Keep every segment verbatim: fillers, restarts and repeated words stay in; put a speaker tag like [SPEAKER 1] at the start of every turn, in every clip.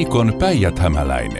[SPEAKER 1] Viikon Päijät-Hämäläinen.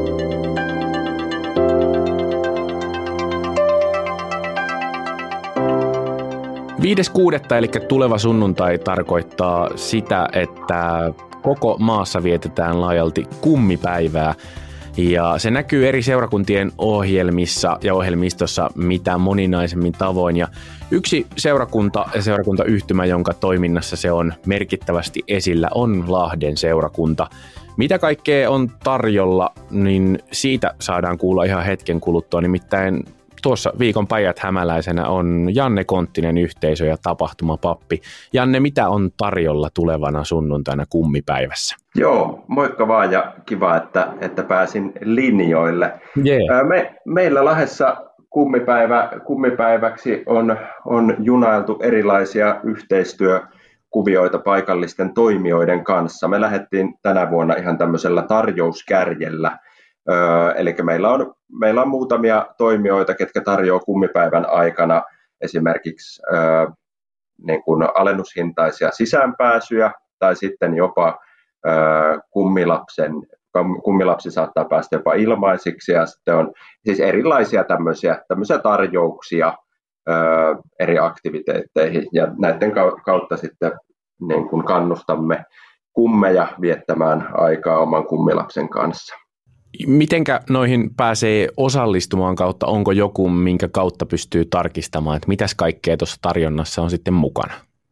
[SPEAKER 2] viides kuudetta eli tuleva sunnuntai tarkoittaa sitä, että koko maassa vietetään laajalti kummipäivää. Ja se näkyy eri seurakuntien ohjelmissa ja ohjelmistossa mitä moninaisemmin tavoin. Ja yksi seurakunta ja seurakuntayhtymä, jonka toiminnassa se on merkittävästi esillä, on Lahden seurakunta. Mitä kaikkea on tarjolla, niin siitä saadaan kuulla ihan hetken kuluttua. Nimittäin tuossa viikon Päijät-Hämäläisenä on Janne Konttinen, yhteisö- ja tapahtumapappi. Janne, mitä on tarjolla tulevana sunnuntaina kummipäivässä?
[SPEAKER 3] Joo, moikka vaan ja kiva, että, että pääsin linjoille.
[SPEAKER 2] Yeah.
[SPEAKER 3] Me, meillä Lahdessa kummipäivä, kummipäiväksi on, on junailtu erilaisia yhteistyökuvioita paikallisten toimijoiden kanssa. Me lähdettiin tänä vuonna ihan tämmöisellä tarjouskärjellä. Öö, eli meillä on, meillä on muutamia toimijoita, ketkä tarjoaa kummipäivän aikana esimerkiksi öö, niin kuin alennushintaisia sisäänpääsyjä tai sitten jopa öö, kummilapsen, kummilapsi saattaa päästä jopa ilmaisiksi ja sitten on siis erilaisia tämmöisiä, tämmöisiä tarjouksia öö, eri aktiviteetteihin ja näiden kautta sitten niin kuin kannustamme kummeja viettämään aikaa oman kummilapsen kanssa.
[SPEAKER 2] Mitenkä noihin pääsee osallistumaan kautta? Onko joku, minkä kautta pystyy tarkistamaan, että mitäs kaikkea tuossa tarjonnassa on sitten mukana?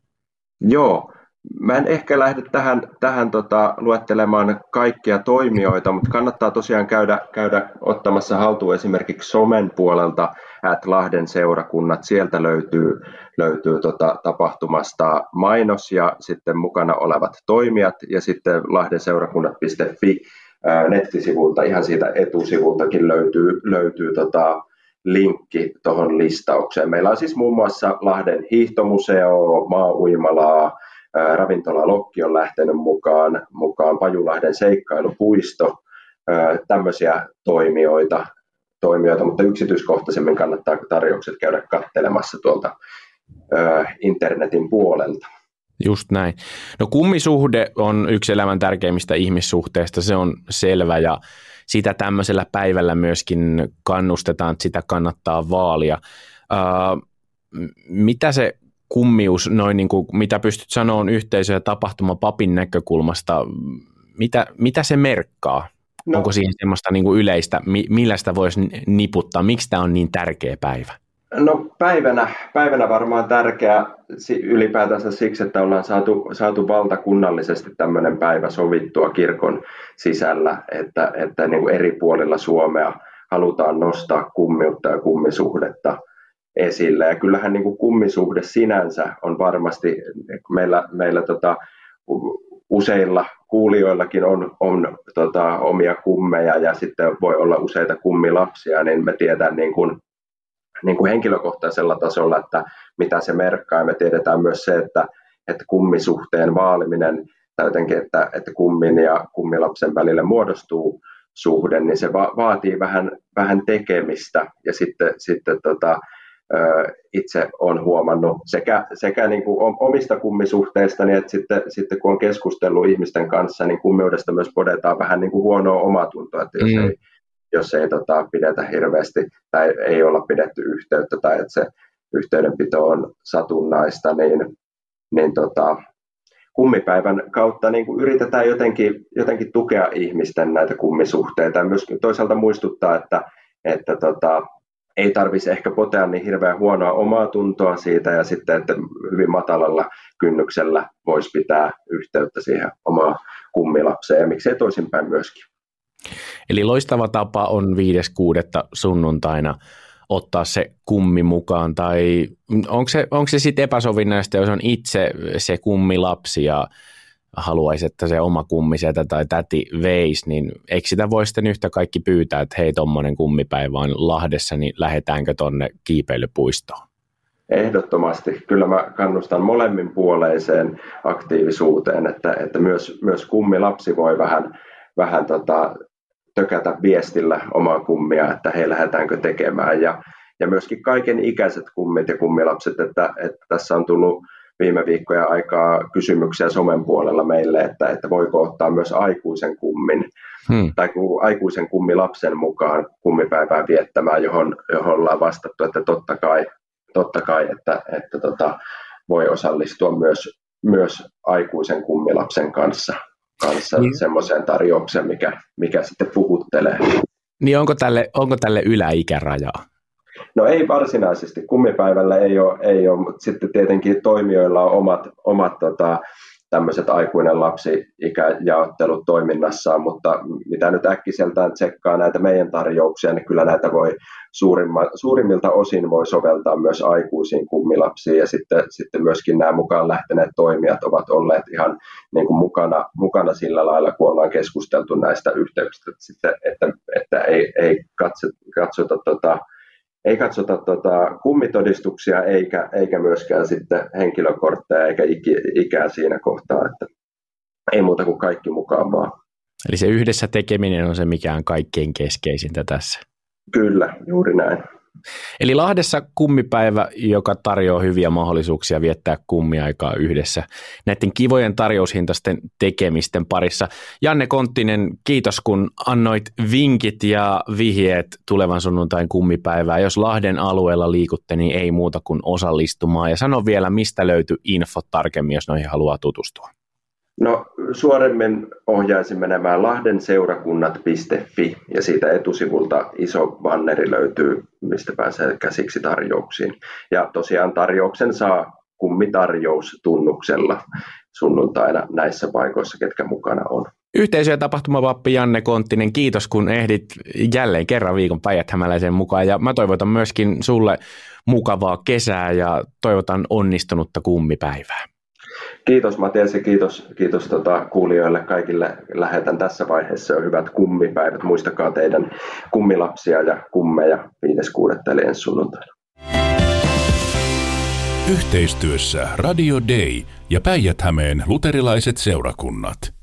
[SPEAKER 3] Joo, mä en ehkä lähde tähän, tähän tota, luettelemaan kaikkia toimijoita, mutta kannattaa tosiaan käydä, käydä ottamassa haltuun esimerkiksi somen puolelta at Lahden seurakunnat. Sieltä löytyy, löytyy tota, tapahtumasta mainos ja sitten mukana olevat toimijat ja sitten lahdenseurakunnat piste fi nettisivulta, ihan siitä etusivultakin löytyy, löytyy tota linkki tuohon listaukseen. Meillä on siis muun muassa Lahden hiihtomuseo, maa-uimalaa, ravintola Lokki on lähtenyt mukaan, mukaan Pajulahden seikkailupuisto, tämmöisiä toimijoita, toimijoita, mutta yksityiskohtaisemmin kannattaa tarjoukset käydä katselemassa tuolta internetin puolelta.
[SPEAKER 2] Just näin. No kummisuhde on yksi elämän tärkeimmistä ihmissuhteista, se on selvä ja sitä tämmöisellä päivällä myöskin kannustetaan, että sitä kannattaa vaalia. Uh, mitä se kummius, noin niin kuin, mitä pystyt sanomaan yhteisö- ja tapahtumapapin näkökulmasta, mitä, mitä se merkkaa? No. Onko siihen semmoista niin kuin yleistä, millä sitä voisi niputtaa, miksi tämä on niin tärkeä päivä?
[SPEAKER 3] No päivänä, päivänä varmaan tärkeä ylipäätänsä siksi, että ollaan saatu, saatu valtakunnallisesti tämmöinen päivä sovittua kirkon sisällä, että, että niin kuin eri puolilla Suomea halutaan nostaa kummiutta ja kummisuhdetta esille. Ja kyllähän niin kuin kummisuhde sinänsä on varmasti, meillä, meillä tota, useilla kuulijoillakin on, on tota, omia kummeja ja sitten voi olla useita kummilapsia, niin me tiedän niin kuin niin kuin henkilökohtaisella tasolla, että mitä se merkkaa. Me tiedetään myös se, että, että kummisuhteen vaaliminen tai jotenkin, että, että kummin ja kummilapsen välille muodostuu suhde, niin se va- vaatii vähän, vähän tekemistä. Ja sitten, sitten tota, itse olen huomannut sekä, sekä niin kuin omista kummisuhteistani, että sitten, sitten kun on keskustellut ihmisten kanssa, niin kummiudesta myös podetaan vähän niin kuin huonoa omatuntoa, että jos mm. ei jos ei tota, pidetä hirveästi tai ei olla pidetty yhteyttä tai että se yhteydenpito on satunnaista, niin, niin tota, kummipäivän kautta niin kuin yritetään jotenkin, jotenkin tukea ihmisten näitä kummisuhteita ja myös toisaalta muistuttaa, että, että tota, ei tarvitsisi ehkä potea niin hirveän huonoa omaa tuntoa siitä ja sitten, että hyvin matalalla kynnyksellä voisi pitää yhteyttä siihen omaan kummilapseen ja miksei toisinpäin myöskin.
[SPEAKER 2] Eli loistava tapa on viides kuudetta sunnuntaina ottaa se kummi mukaan, tai onko se, onko se sitten epäsovinnaista, jos on itse se kummilapsi ja haluaisi, että se oma kummisetä tai täti veisi, niin eikö sitä voi sitten yhtä kaikki pyytää, että hei, tommonen kummipäivä on Lahdessa, niin lähdetäänkö tonne kiipeilypuistoon?
[SPEAKER 3] Ehdottomasti. Kyllä mä kannustan molemminpuoleiseen aktiivisuuteen, että, että myös, myös kummilapsi voi vähän, vähän tota, tökätä viestillä omaa kummia, että hei, lähdetäänkö tekemään. Ja, ja myöskin kaiken ikäiset kummit ja kummilapset, että, että tässä on tullut, viime viikkojen aikaa kysymyksiä somen puolella meille, että, että voiko ottaa myös aikuisen kummin hmm. tai aikuisen kummilapsen mukaan kummipäivää viettämään, johon, johon ollaan vastattu, että totta kai, totta kai että, että tota, voi osallistua myös, myös aikuisen kummilapsen kanssa, kanssa hmm. semmoiseen tarjoukseen, mikä, mikä sitten puhuttelee.
[SPEAKER 2] Niin onko tälle, onko tälle yläikärajaa?
[SPEAKER 3] No ei varsinaisesti, kummipäivällä ei ole, ei ole, mutta sitten tietenkin toimijoilla on omat, omat tota, tämmöiset aikuinen lapsi-ikäjaottelut toiminnassaan, mutta mitä nyt äkkiseltään tsekkaa näitä meidän tarjouksia, niin kyllä näitä voi suurimma, suurimmilta osin voi soveltaa myös aikuisiin kummilapsiin, ja sitten, sitten myöskin nämä mukaan lähteneet toimijat ovat olleet ihan niin kuin mukana, mukana sillä lailla, kun ollaan keskusteltu näistä yhteyksistä, että, sitten, että, että ei, ei katsota, katsota tota, Ei katsota tota, kummitodistuksia eikä, eikä myöskään sitten henkilökortteja eikä ikää siinä kohtaa, että ei muuta kuin kaikki mukaan vaan.
[SPEAKER 2] Eli se yhdessä tekeminen on se, mikä on kaikkein keskeisintä tässä.
[SPEAKER 3] Kyllä, juuri näin.
[SPEAKER 2] Eli Lahdessa kummipäivä, joka tarjoaa hyviä mahdollisuuksia viettää kummiaikaa yhdessä näiden kivojen tarjoushintaisten tekemisten parissa. Janne Konttinen, kiitos kun annoit vinkit ja vihjeet tulevan sunnuntain kummipäivää. Jos Lahden alueella liikutte, niin ei muuta kuin osallistumaan. Ja sano vielä, mistä löytyy info tarkemmin, jos noihin haluaa tutustua.
[SPEAKER 3] No suoremmin ohjaisin menemään lahdenseurakunnat piste fi ja siitä etusivulta iso banneri löytyy, mistä pääsee käsiksi tarjouksiin. Ja tosiaan tarjouksen saa kummitarjoustunnuksella sunnuntaina näissä paikoissa, ketkä mukana on.
[SPEAKER 2] Yhteisö- ja tapahtumavappi Janne Konttinen, kiitos kun ehdit jälleen kerran viikon Päijät-Hämäläisen mukaan ja mä toivotan myöskin sulle mukavaa kesää ja toivotan onnistunutta kummipäivää.
[SPEAKER 3] Kiitos Matias ja kiitos, kiitos tota, kuulijoille kaikille. Lähetän tässä vaiheessa jo hyvät kummipäivät. Muistakaa teidän kummilapsia ja kummeja viides kuudetta eli ensi sunnuntaina.
[SPEAKER 1] Yhteistyössä Radio Day ja Päijät-Hämeen luterilaiset seurakunnat.